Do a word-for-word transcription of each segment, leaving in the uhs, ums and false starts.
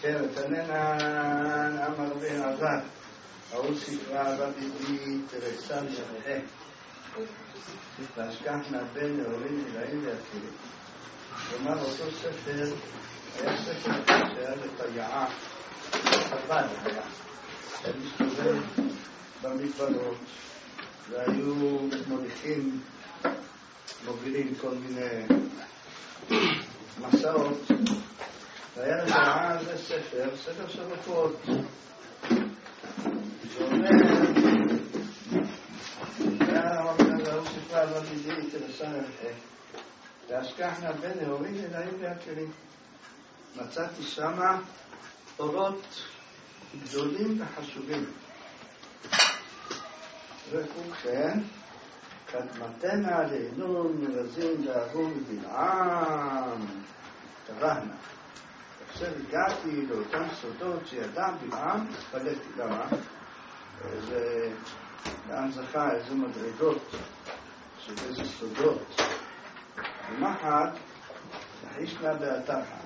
כן, תננן אמר בן עזר, ההוא ספרה בביבית רסל שכחה. והשכחנה בין נאורים נראים להכירים. כלומר, אותו ספר היה ספר שהיה לפייעה, חב"ד היה. היה מסתובב במדברות, והיו מוליכים, מובילים כל מיני מסעות. והיה לפייעה זה ספר, ספר של רפואות. שאומר, והוא ספרה בביבית רסל שכחה. והשכחנה בין נאורים נראים להכירים. מצאתי שמה אורות גדולים וחשובים. וכולכן, קדמתנה לעינון מרזים דאבו מבלעם, תבהנה. עכשיו הגעתי לאותם סודות שידע בלעם, התפלאתי, למה? איזה, לאן זכה, איזה מדרגות, של איזה סודות. ומחד, תחישנה באתר חד.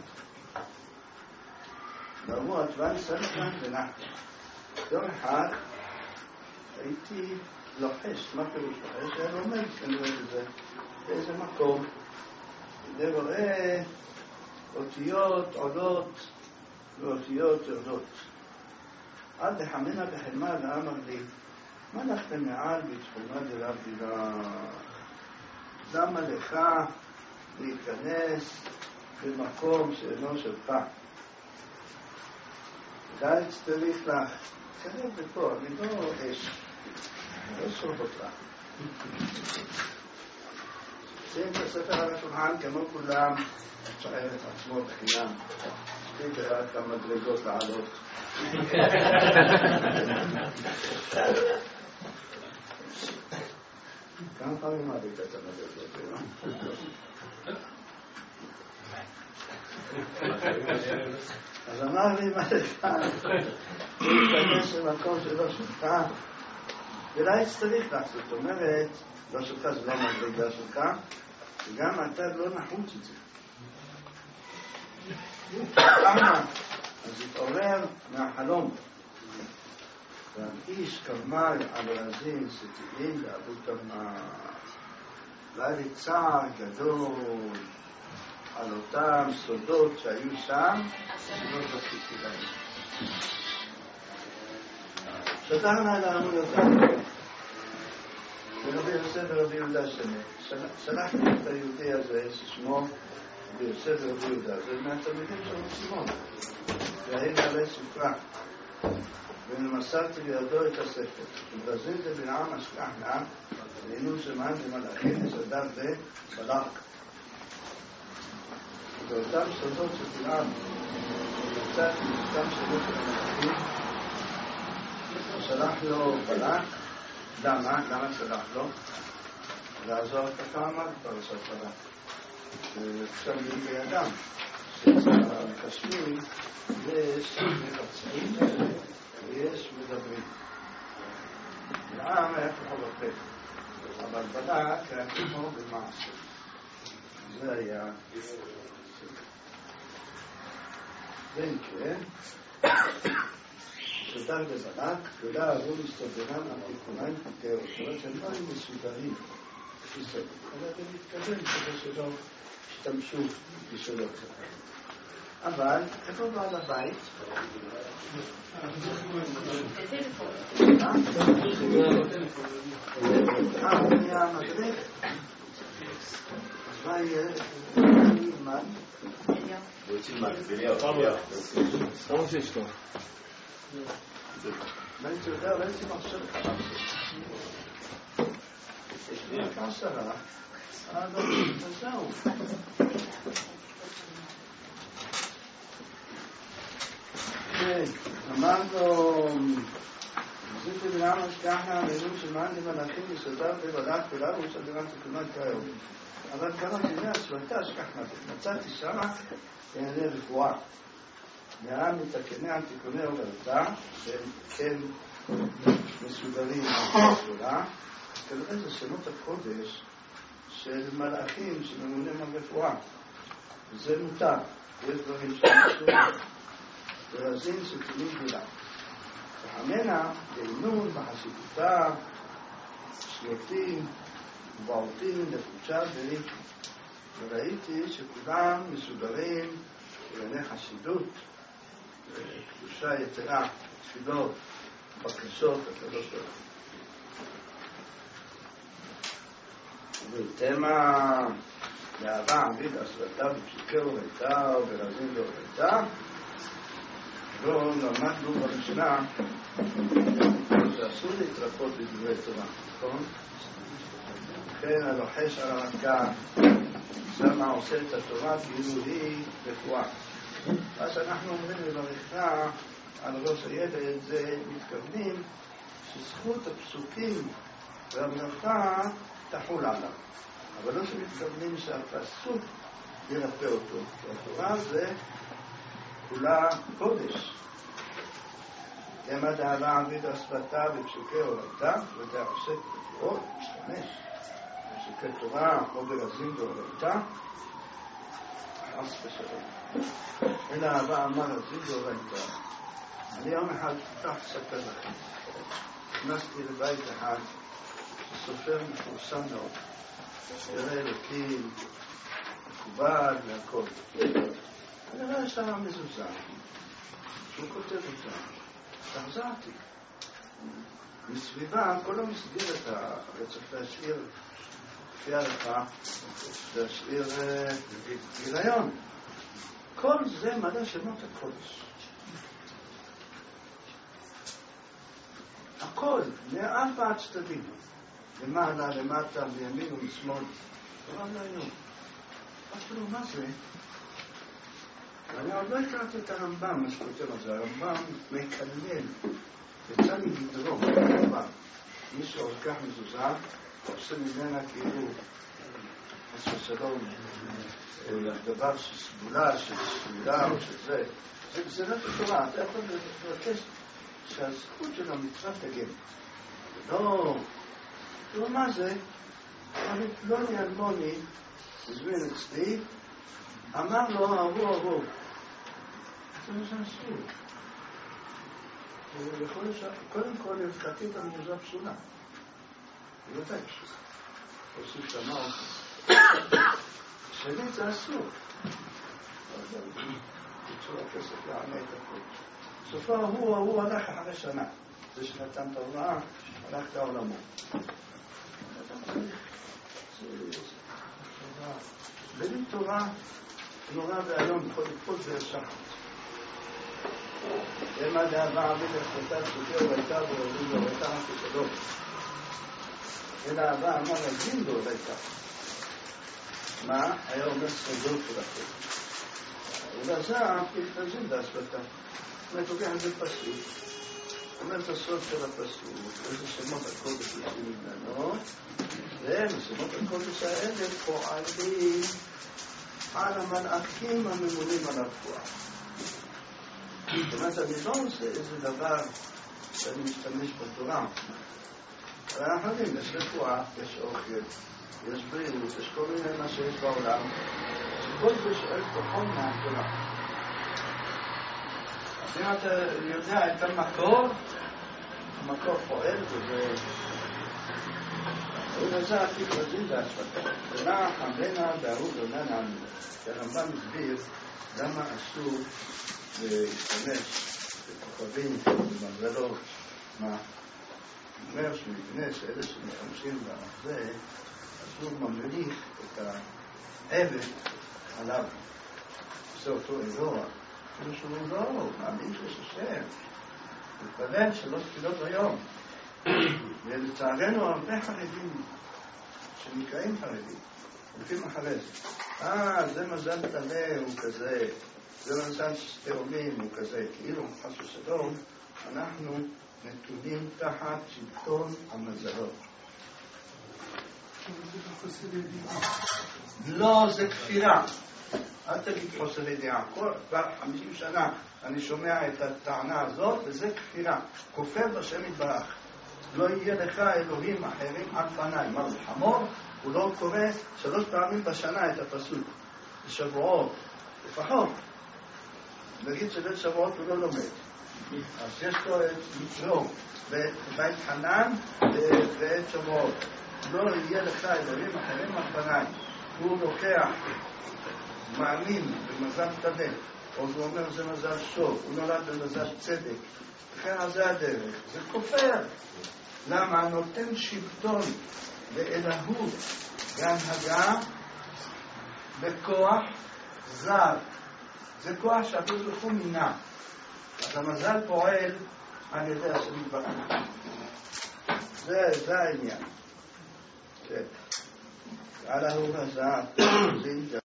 ואמרו, התוואי סלחן ונחת. יום אחד הייתי לוחש, מה פירוש לוחש? היה לומד כנראה בזה, באיזה מקום. אני רואה אותיות עולות ואותיות יורדות. עד לחמנה בחלמה ואמר לי, מה לכם מעל בתחומה דלה בירה? למה לך להיכנס במקום שאינו שלך? די צריך לך, תראה בפה, אני לא אש, לא שורף אותך. שים את הספר על השולחן כמו כולם, שואל את עצמו בחינם. שתי ברק המדרגות לעלות. כמה פעמים עדית את המדרגות, לא? אז אמר לי מה לך, להתכנס למקום שלא שלך, ולא צריך לך, זאת אומרת, לא שלך זה לא מדרגה שלך, וגם אתה לא נחוץ את זה. למה? אז התעורר מהחלום. והאיש כרמל על רזין סתירים ואבו כרמל. והיה לי צער גדול על אותם סודות שהיו שם, שלא זכיתי להם. שדרנה לעמוד אותם. ורבי יוסף ורבי יהודה שמה. שלחתי את היהודי הזה, ששמו רבי יוסף ורבי יהודה. זה מהתלמידים של סימון. והאם עלי ספרה. ומסרתי לידו את הספר. ובזין זה בלעם השכחנה, לעינון שמן ומלאכים מסדר ובלק. באותם סודות של בלעם, מצאתי באותם סודות של המלאכים, שלח לו בלק. למה? למה שלח לו? לעזור ככה אמר פרשת בלק. עכשיו לי בידם, שבקשמיר יש מבצעים ויש מדברים. בלעם היה ככה בפה, אבל בלק היה כמו במעשה. זה היה בין כן, שדר בבלק, ולא אהבו מסתברם התיקוניים פתאו, זאת אומרת שהם לא היו מסודרים לפי סדר, אבל הם מתקדם כדי שלא השתמשו בשאלות כאלה. אבל, איפה בעל הבית? אה, הוא נהיה המדריך? אז מה יהיה? מה? כמה שיש לו? הייתי יודע, לא הייתי מחשב כמה יש לי כמה שרה, וזהו. אמרנו, זיתי בלעם השכחנה, מילים שמן למלאכים וסדר ובלק ולאו וסדרם תקומת כאו. אבל כמה תראה, השבטה השכחנה, מצאתי שמה בענייני רפואה. נראה מתקני על תיקוני עוררתה, שהם כן מסודרים בסביבה, כנראה זה שמות הקודש של מלאכים שממונים על רפואה. וזה מותר, יש דברים שמסודרים. ורזים סוכנים גדולה. וחמנה דעינון בחשיבותה, שלטים ובעותים לפוצ'ה דרי. וראיתי שכולם מסודרים בעיני חסידות, קדושה יתרה, תפילות, בקשות, הקדוש ברוך הוא. ותמה לאהבה עמית הסרטה בפסוקי הוריתה וברזים והוריתה, לא למדנו בראשונה שאסור להתרפות בדברי תורה, נכון? לכן הלוחש על הרקע שמה עושה את התורה כאילו היא רפואה. מה שאנחנו אומרים בברכה על ראש הילד זה מתכוונים שזכות הפסוקים והברכה תחול עליו, אבל לא שמתכוונים שהפסוק ירפא אותו, כי התורה זה כולה קודש. ימד אהבה עמית השפתה בפסוקי הורתה, וזה עוסק בתורות, משתמש בפסוקי תורה או ברזים והורתה, חס ושלום. אלא אהבה אמר רזים והורתה. אני יום אחד פתח ספר לכם. נכנסתי לבית אחד שסופר מפורסם מאוד, ירא אלוקים, מקובל והכל. אני רואה שם מזוזה, שהוא כותב אותה. תחזרתי. מסביבה, כל המסגרת הרצף להשאיר, לפי הערכה, להשאיר גיליון. כל זה מלא שמות הקודש. הכל, מארבע הצדדים. למעלה, למטה, מימין ומשמאל. דבר לא היום. אפילו מה זה? אני עוד לא הכרתי את הרמב"ם, מה שכותב על זה. הרמב"ם מקלל. יצא לי לדרום, הרמב"ם. מי שעורכח מזוזה, עושה ממנה כאילו חס ושלום, דבר שסבולה, שסבולה או שזה. זה לא תורה, אתה יכול לבקש שהזכות של המצווה תגן. לא, לא מה זה? פלוני אלמוני הזמין אצלי, אמר לו, אהבו, אהבו. זה מה שעשו. קודם כל, הבחתי את המוזר פסולה. זה לא די פסולה. עושים שמות. שנית, זה אסור. בצורה כסף לענה את הכל. סופו הוא, הוא הלך אחרי שנה. זה שנתן את ההוראה, הלך את העולמו. בלי תורה נורא והיום בכל לפות זה שחת. למה דאבה עמית הספתה פסוקי הורייתה ורזים והורייתה כסדות. אלא אהבה אמר רזים והורייתה. מה? היה אומר סדות שלכם. ולזה פרזים בהספתה. זאת אומרת, לוקח את זה פסוק. אומר את הסוף של הפסוק, איזה שמות הקודש יוצאים ממנו, ושמות הקודש האלה פועלים על המלאכים הממונים על הרפואה. זאת אומרת, אני לא עושה איזה דבר שאני משתמש בתורה. אבל אנחנו יודעים, יש רפואה, יש אוכל, יש בריאות, יש כל מיני מה שיש בעולם, שכל זה שואל כוחו מהתורה. אם אתה יודע את המקור, המקור פועל וזה... ולזה עתיק רזים בהשפתה. ולך המנה דהוד עונן עמי. הרמב"ם מסביר למה אסור להשתמש בכוכבים, במגלות. מה? אומר שמבנה שאלה שמשתמשים בזה, אסור ממליך את העבד עליו. עושה אותו אירוע. כאילו שהוא לא, מאמין שיש השם. מתפלל שלוש תפילות היום. ולצערנו הרבה חרדים שנקראים חרדים, הולכים אחרי זה. אה, זה מזל תלה, הוא כזה. זה מזל שתאומים, הוא כזה. כאילו, חס ושלום, אנחנו נתונים תחת שלטון המזלות. לא, זה כפירה. אל תגיד חוסר ידיעה. כבר חמישים שנה אני שומע את הטענה הזאת, וזה כפירה. כופר בשם יתברך. לא יהיה לך אלוהים אחרים עד פניי. מה זה חמור? הוא לא קורא שלוש פעמים בשנה את הפסוק. בשבועות, לפחות. נגיד שבית שבועות הוא לא לומד. אז יש לו את יתרו, בית חנן ואת שבועות. לא יהיה לך אלוהים אחרים אחריי. הוא לוקח, מאמין במזל טבע, או הוא אומר זה מזל שוב, הוא נולד במזל צדק. לכן זה הדרך, זה כופר. למה? נותן שלטון ואלוהות והנהגה בכוח זר. זה כוח שהקדוש ברוך הוא מינה. אז המזל פועל על ידי השם יתברך. זה, זה העניין. כן. על ההוא הזהב, זה ידע.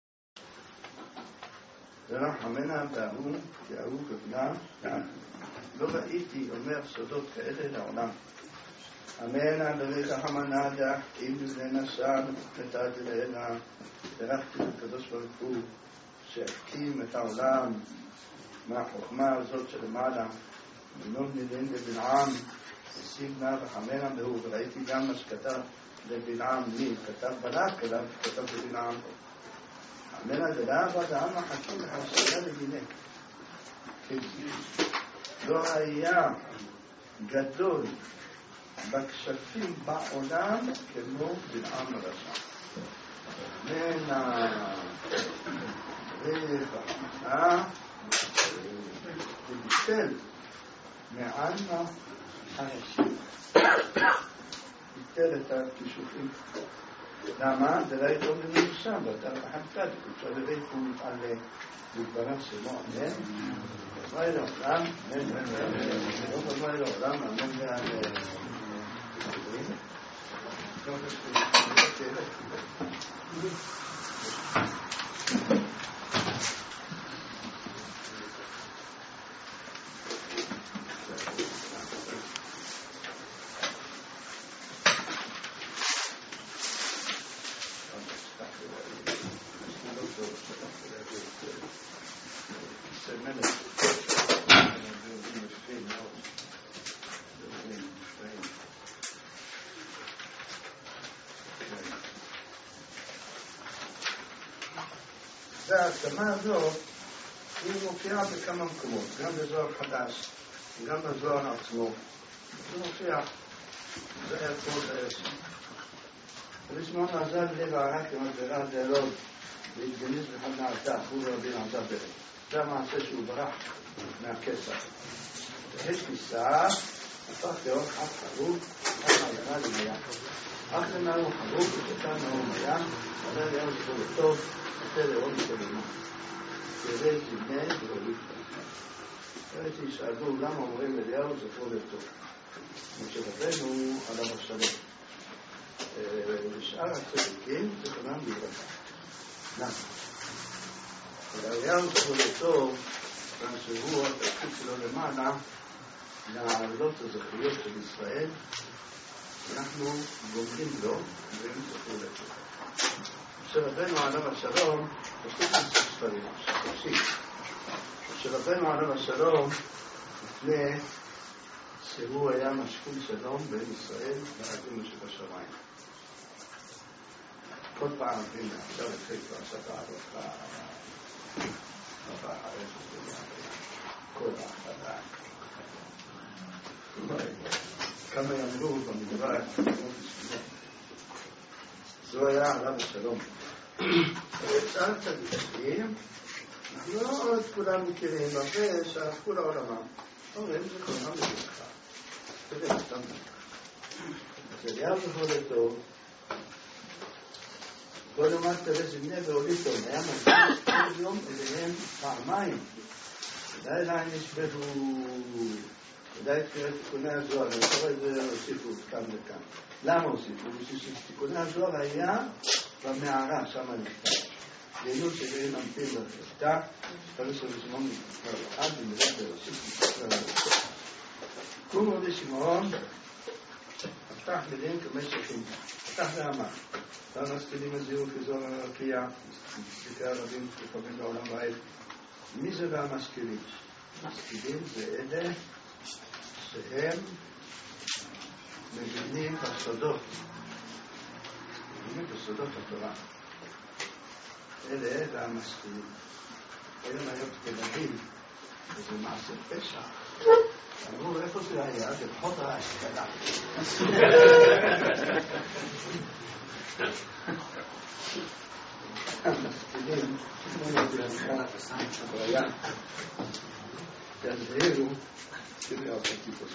זה רחמנה והוא, כי ההוא כבנה, לא ראיתי אומר סודות כאלה לעולם. אמנה בריך החמנה דח, אם בבני נסע, נתתי להנה, דרכתי לקדוש ברוך הוא, שהקים את העולם מהחוכמה הזאת שלמעלה, בנות נידין לבנעם, הסיגנה וחמנה בהוא, וראיתי גם מה שכתב לבנעם, מי כתב בלק, אלא כתב לבנעם. אמנה דלאב עד העם החכים לחסדה לבינה. לא היה גדול בכשפים בעולם כמו בנעם הרשע. אמנה ובחנה וביטל מעלמה הנשים. ביטל את הכישופים. למה? זה לא הייתו במיושם, ואתה לחמקת, אפשר לראות הוא מפעל להתברך שמו, אמן? מה אלו? למה? אמן, אמן, מה אלו? למה? אמן, אמן, ההסכמה הזאת היא מופיעה בכמה מקומות, גם בזוהר חדש, גם בזוהר עצמו. זה מופיע, זה היה כל העסק. ולשמוע נעזב לב הערק כמדברה דלוד, והתגניז בחד נעתה, הוא ורבי נעזב בלב. זה המעשה שהוא ברח מהכסף. יש כיסה, הפך תיאור חד חרוב, חד מעיינה למיה. אך למענו חרוב, ושתה נאור מיה, עבר יאו זכו לטוב, זה לראות שלמה. כדי תבנה ולהוליד. אחרי שישאלו למה אומרים אליהו זכרו לטוב. משה רבנו עליו השלום. ושאר הצדיקים זכרם לברכה. למה? אליהו זכרו לטוב, שהוא התפקיד שלו למעלה, לעלות הזכויות של ישראל, אנחנו גומרים לו, והם זכרו לטוב. שרבנו עליו השלום, פשוט נעשה ספרים, שפשית. שרבנו עליו השלום, לפני שהוא היה משכון שלום בין ישראל לאבינו שבשמיים. כל פעם, הנה, עכשיו התחיל פרשת הערכה, הבא הארץ ודומה, כל ההחלטה. כמה יאמרו במדבר, זו היה עליו השלום. שאר צדיקים, לא את כולם מכירים, הרבה שהלכו לעולמם. אומרים, זה כולם לברכה. זה גם סתם לברכה. אז אליהו זכרו לטוב, כל יום תראה זמנה והולידו, היה מרגיש כל יום אליהם פעמיים. ודאי להם נשבחו, ודאי תקרא תיקוני הזוהר, אני קורא את זה, הוסיפו כאן וכאן. למה הוסיפו? בשביל שתיקוני הזוהר היה במערה, שם נכתב. לעיון שגרים עמתים בפרקה, פרס ושמעון כבר אחד, ומדע בראשית נכתב. קומו ושמעון, פתח מילים כמשכים, פתח ואמר. כאן משכילים הזירו כזוהר הרקיע, מספיקי הרבים שחווים בעולם בעת. מי זה והמשכילים? משכילים זה אלה שהם מבינים בסודות, מבינים בסודות התורה. אלה והמשכילים. היום היום כנגיד, וזה מעשה פשע. אמרו, איפה זה היה? זה פחות רעש, קלה. מסתירים, תזהירו, תראי על הטיפוס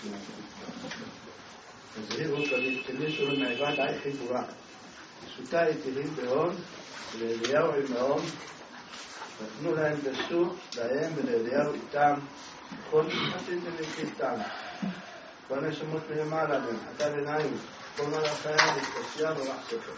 תזהירו כדי שלא מעבד עי חיבורה. שותה יתירים בהון, ולאליהו עם ההון, נתנו להם בסור, להם ולאליהו איתם, כל משמעתים ונקריתם. כל נשמות מלמעלה להם, אתה ביניים, כל מלאך חיה להתקשייה ולחסופו.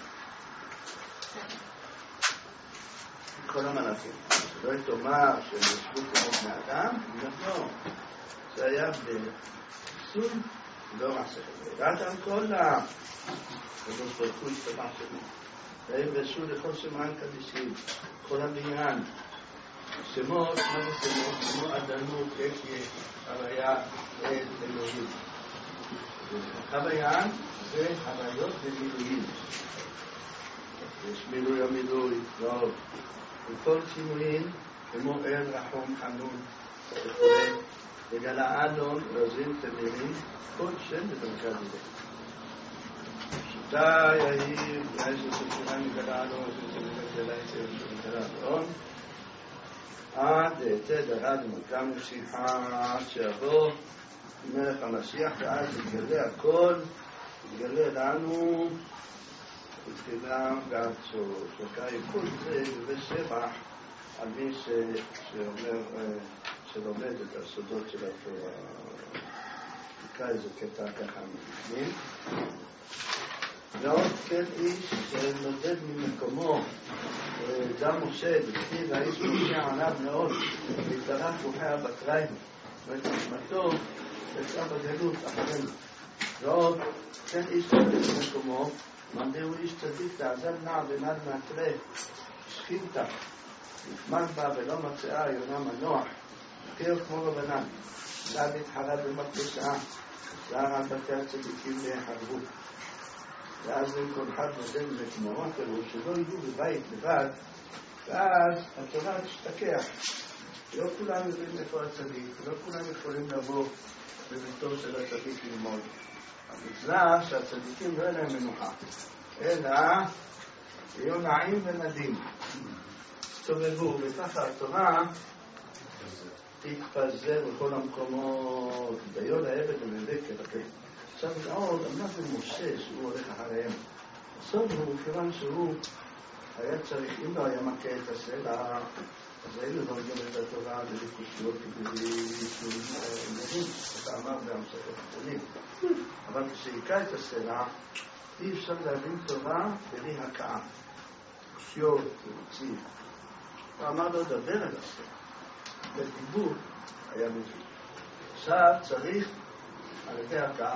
כל המלאכים. לא תאמר שהם ישבו כמו בני אדם, לא. זה היה בסור, לא מעשה חסד. ראתם כל ה... הקדוש ברוך הוא השתבח שמו. והם בסור לכל שמיים קדישים, כל הבניין. שמות, מה זה שמות? כמו אדנות, אקיה, הוויה, עד, אלוהים. הוויה זה הוויות ומילואים. יש מילוי המילוי, ועוד. וכל צימויים, כמו אל, רחום, חנון, וכו'. וגלה אדון, רזים, תמירים, כל שם בדרכת זה. שיטה יהיר, יעשו ספשירן מגלה אדון, רזים, תמירים, גלה יצר, שמגלה אדון. עד תדרד מלכם נשיחה שיבוא מלך המשיח ואז יתגלה הכל, יתגלה לנו בתחילה גם שוקאי כל זה ובשבח על מי שאומר, שלומד את הסודות של התורה. נקרא איזה קטע ככה מבינים. ועוד כן איש שנודד ממקומו, גם משה, בכתיב האיש משה עליו מאוד, והתארך רוחיה בתריים, ואת נשמתו יצאה בגלות אחרינו. ועוד כן איש שנודד ממקומו, מנדהו איש צדיק תעזב נע ונד מהתרה, שכינתה, נפמד בה ולא מצאה יונה מנוח, חיר כמו רבנן, נד התחרד במקדשה, שער על בתי הצדיקים להיחרבו. ואז אם כל אחד נודד מכמורות אלו, שלא ידעו בבית לבד, ואז התורה תשתכח. לא כולם יודעים איפה הצדיק, לא כולם יכולים לבוא בביתו של הצדיק ללמוד. המצווה שהצדיקים לא יהיה להם מנוחה, אלא יהיו נעים ונדים. תסתובבו, וככה התורה תתפזר בכל המקומות, דיון העבד ומבק כבקר. עכשיו מאוד, אמרת למשה שהוא הולך אחריהם. הסוד הוא, כיוון שהוא היה צריך, אם לא היה מכה את הסלע, אז היינו לומדים את התורה בליקושיות כבלי, אתה אמר בהמשכת הקטנים. אבל כשהיכה את הסלע, אי אפשר להבין תורה בלי הכאה. קושיות, ורוצים. הוא אמר לו, דבר על הסלע. בדיבור היה מבין. עכשיו צריך על ידי הכאה.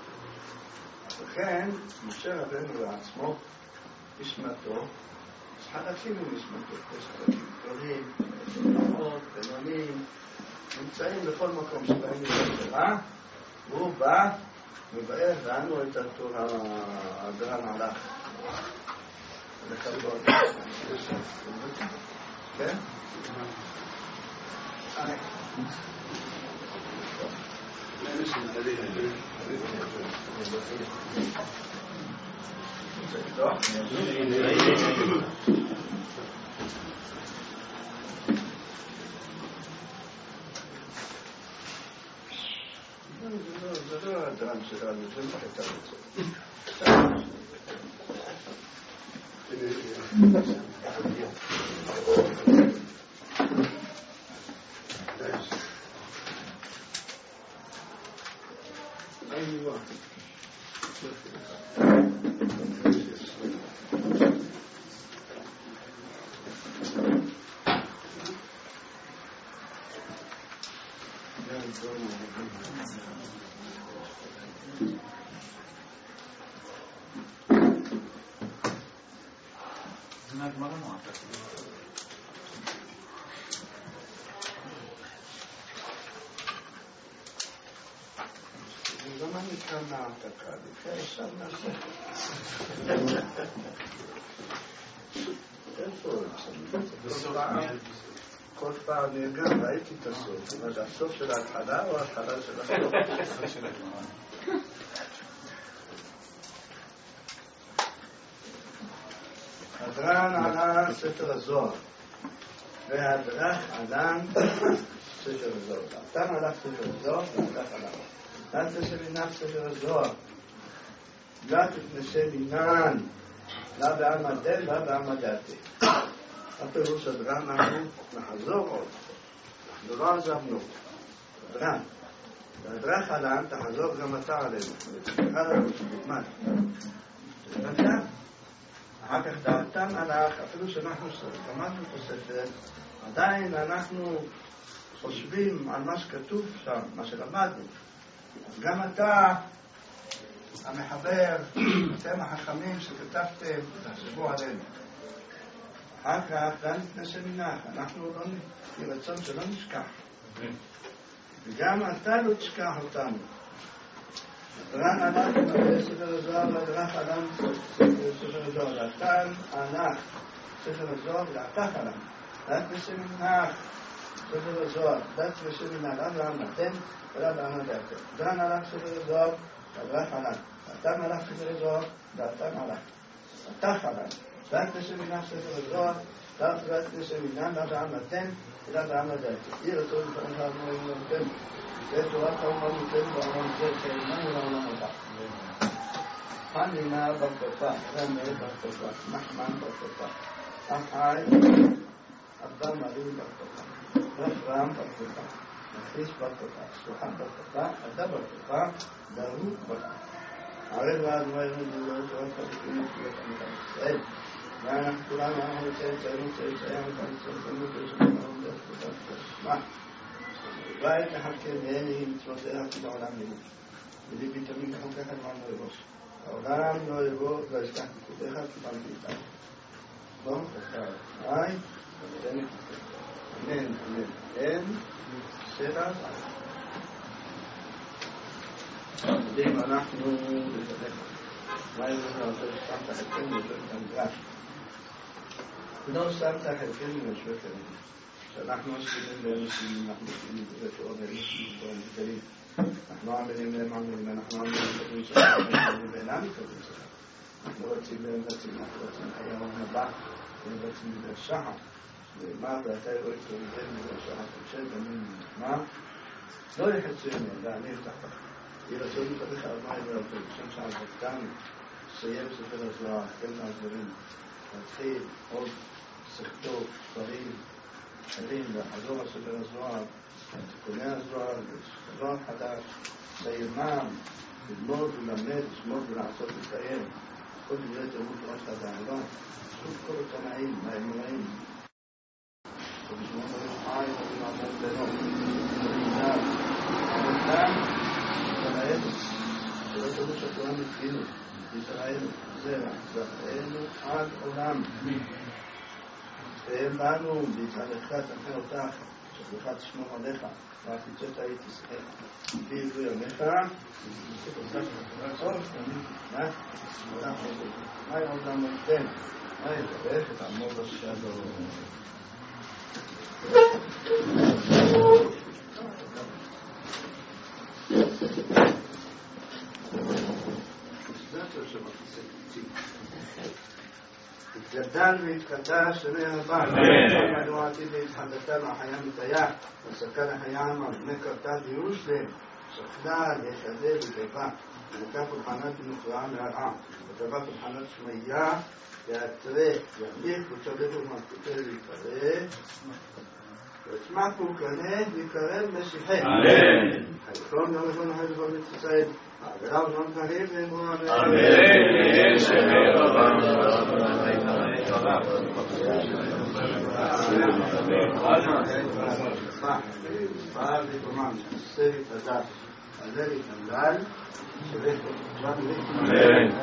לכן, משה רבנו לעצמו, נשמתו, יש חלקים מנשמתו, יש חלקים גדולים, נמות, בינונים, נמצאים בכל מקום שבהם יש התורה, והוא בא, מבאר לנו את התורה, הגרם הלך. לחלקות. כן? זה לא הדרם שלנו, זה לא הייתה רוצה. למה נקרא מהעתקה? לפני עכשיו נעשה. איפה? כל פעם אני גם ראיתי את הסוף. זאת אומרת, הסוף של ההתחלה או ההתחלה של הסוף? הדרן עלה ספר הזוהר, והדרך עלה ספר הזוהר. אתם הלך ספר הזוהר, והדרך עלה. נתת שמינך ספר הזוהר. נתת נשמינן. לא בעלמא דל, לא בעלמא דעתי. הפירוש הדרן אנחנו נחזור עוד. אנחנו לא עזבנו. הדרן. והדרך עלה, תחזור גם אתה עלינו. ותקרא לנו שבתמן. שבתמן. אחר כך דעתם הלך, אפילו שאנחנו למדנו את הספר, עדיין אנחנו חושבים על מה שכתוב שם, מה שלמדנו. אז גם אתה, המחבר, אתם החכמים שכתבתם, תחשבו עלינו. אחר כך, גם נתנסה מנך, אנחנו לא נרצון שלא נשכח. וגם אתה לא תשכח אותנו. הדרן ענך מביא ספר הזוהר והדרך עלם ספר הזוהר והתן ענך ספר הזוהר והתך עלם דת ושמינך ספר הזוהר דת ושמינך עד לעמתן ולעד לעמתן הדרן ענך ספר הזוהר והדרך עלם התן ענך ספר הזוהר והתן עלם התך עלם דת ושמינך ספר הזוהר דת ושמינך עד לעמתן ולעד לעמתן יהיה רצון לפעמים לעמתן ולעמתן ותורת האומה ניתן בעולם זה כאימן ולעולם הבא. חנינה בקופה, רמי בקופה, נחמן בקופה, אחי, אבא מרי בקופה, רפרם בקופה, נחיש בקופה, סוחן בקופה, עדה בקופה, דרות בקופה. הרי ועד מוירים ולא תורת חלקים לפיות עמיתה ישראל. ואנחנו כולנו אנחנו צאצאים, צאצאים, צאצאים, צאצאים, צאצאים, בית לחלקם ואלה מצוותיה כי בעולם יבוא. וליבי תמיד לחוקך למען לא יבוש. העולם לא יבוא לא ישכח פקודיך כי פעם תיתן. בוא, תקרא. היי, ותן את זה. אמן, אמן. אין, שבע, יודעים אנחנו לבדך. מה יבוא לעשות שמת חלקנו וישבק המדרש. לא שמת חלקנו וישבק המדרש. שאנחנו עושים לאנשים, אנחנו עושים לתיאור לאנשים לתיאור מגדלים. אנחנו עמלים להם עמלים, אנחנו עמלים לתיאור שלנו, אנחנו עמלים ואינם לתיאור שלנו. אנחנו רוצים להם רצים, אנחנו רוצים חיי העולם הבא, אנחנו רוצים לדבר שחר. ומה ואתה רואה את זה לדבר שחר, תקשב, מה? לא יחצו ימין, ואני אפתח לך. יהיה רצון לפתח על מה יבוא אותו, בשם שעזבתנו, סיים ספר הזוהר, כן מהדברים, להתחיל עוד שכתו, דברים, חלים לחזור הספר הזוהר, תיקוני הזוהר, הזוהר חדש, לימם, ללמוד ולמד, לשמוד ולעשות ולקיים, כל דברי תלמוד תורה של הדאגון, שוב כל התנאים, האמונאים, ובשמות הרשעי, ובמעמד בנו, ובמעמד, ובמעמד, ובמעמד, שלא תלמוד שהתורה מתחינו, בישראלנו, זרע, זרענו עד עולם. והם באנו ביצעדך תנחה אותך, שבלך תשמור עליך, והחיצות הייתי שחק. בעברי ימיך, ונסיק אותך שתחרצור, מה? מה יעודם נותן? מה יתברך את עמוד השדו? התגדל והתקדש שני הבא, אנו עתיד להתחדתה מהחיה מתהיה, וסקה לחיה עמה, בני קרתה וירושלם, שכנה יחדה וגבה, ונקה פולחנת ונוכרעה מהרעה, וקבע פולחנת שמיה, יעטרה, ימליך, וצ'לב ומלכותה ויקרא, וצמח פולקנה ויקרא משיחי. אמן. חייכון יום ראשון אחרי דבר מצישראל, העבירה ונום תהיב ואמרו אמן. אמן. יהיה שמי רבנו פעל ותומם שחסר את הדת עלה להתנדל שווה תודה אמן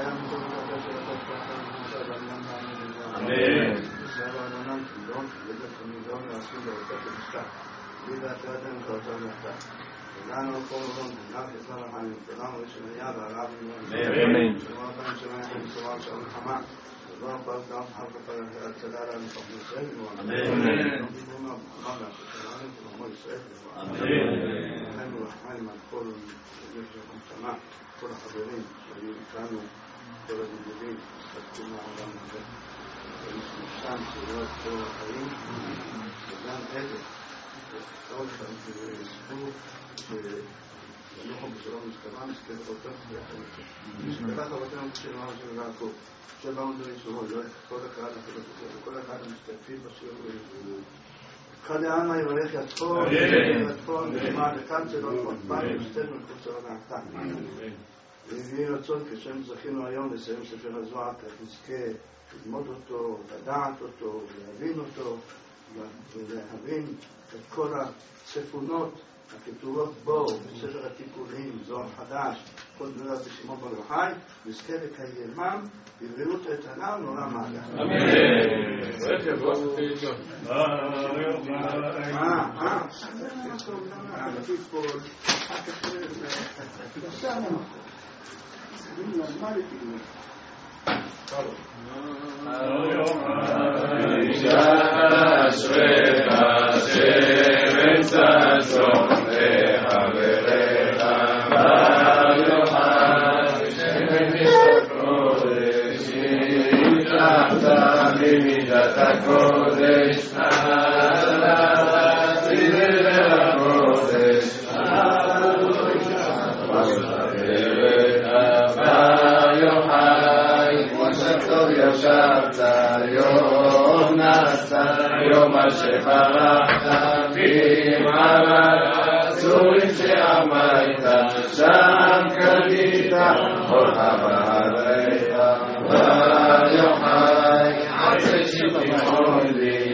אמן שבע ענונם תלדון ולדת תמידון ועשו לעוטת המשקע לידה תרדם כעותם נחתה ולנו כל עולם תנח יצר החיים ולנו יש מניעה והרב אמן שלמה פעם שמיים ובשורה של המלחמה לא נפל גם אחר כך הצדה לנו חבר ישראל, אמן. לא דיברו מה לעשות, שלנו כמו ישראל, אמן. לכן הוא לחיים על כל המתנה, כל החברים שהיו איתנו, כל הדיבורים, הסתכלו מהעולם הזה, ומשם שלא כל החיים, וגם עדף, וכל הסיפור ונוחם בשלום נזכרה, נזכרה אותם ביחד. נזכרה חבטנו כשלנו של יעקב. שבאנו דריסורו, כל הקהל וכל הקהל המשתתפים בשיעור. אחד העם היברך יצחון, יצחון, ונשמע לכאן שלא פעם ושתנו מחוץ לרנעתה. ויהי רצון כשם זכינו היום לסיים ספר הזוהר, כך נזכה ללמוד אותו, לדעת אותו, להבין אותו, ולהבין את כל הצפונות הכתובות בו, בספר התיקונים, זוהר חדש, כל דבריו בשמעון בר יוחאי, נזכה לקיימם בבריאות איתנה ונורא מעלה. אמן. הקודש, צילל הקודש, ושבתו ישבת, יום נעשה, יום אשר ברחת, במעלה, צורים שעמית, שם קנית, אורך בעליך, ויוחאי, עד שתיכון לי,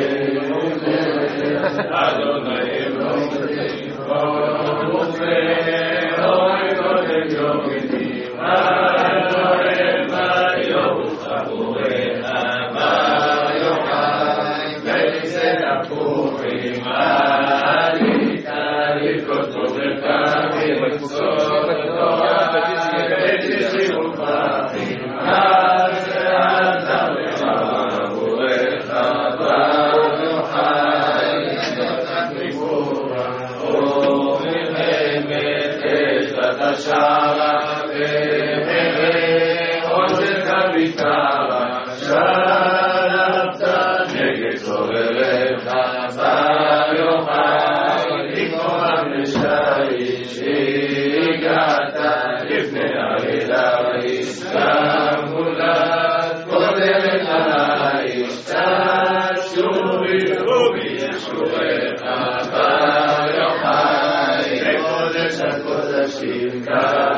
אדוני אלוהים, ברוך אוי קודם יומיני, אדוני ביום חבורך, ויוחאי, בצל הפורים, עלית לבכות בו בפחים, וקצות תורה, ותשאירו פחים, אז אתה וחבורך, ויוחאי, נתת מבורה, או מלחמת אשת השערה, ועוזר כביתרה, שלבת נגד צורריך, ויוחאי, לקרוא לשליש, הגעת לפני האלוהים, גם מולד קודמת עלייך, תשובי ובישועך, ויוחאי, לקודש הקודשים,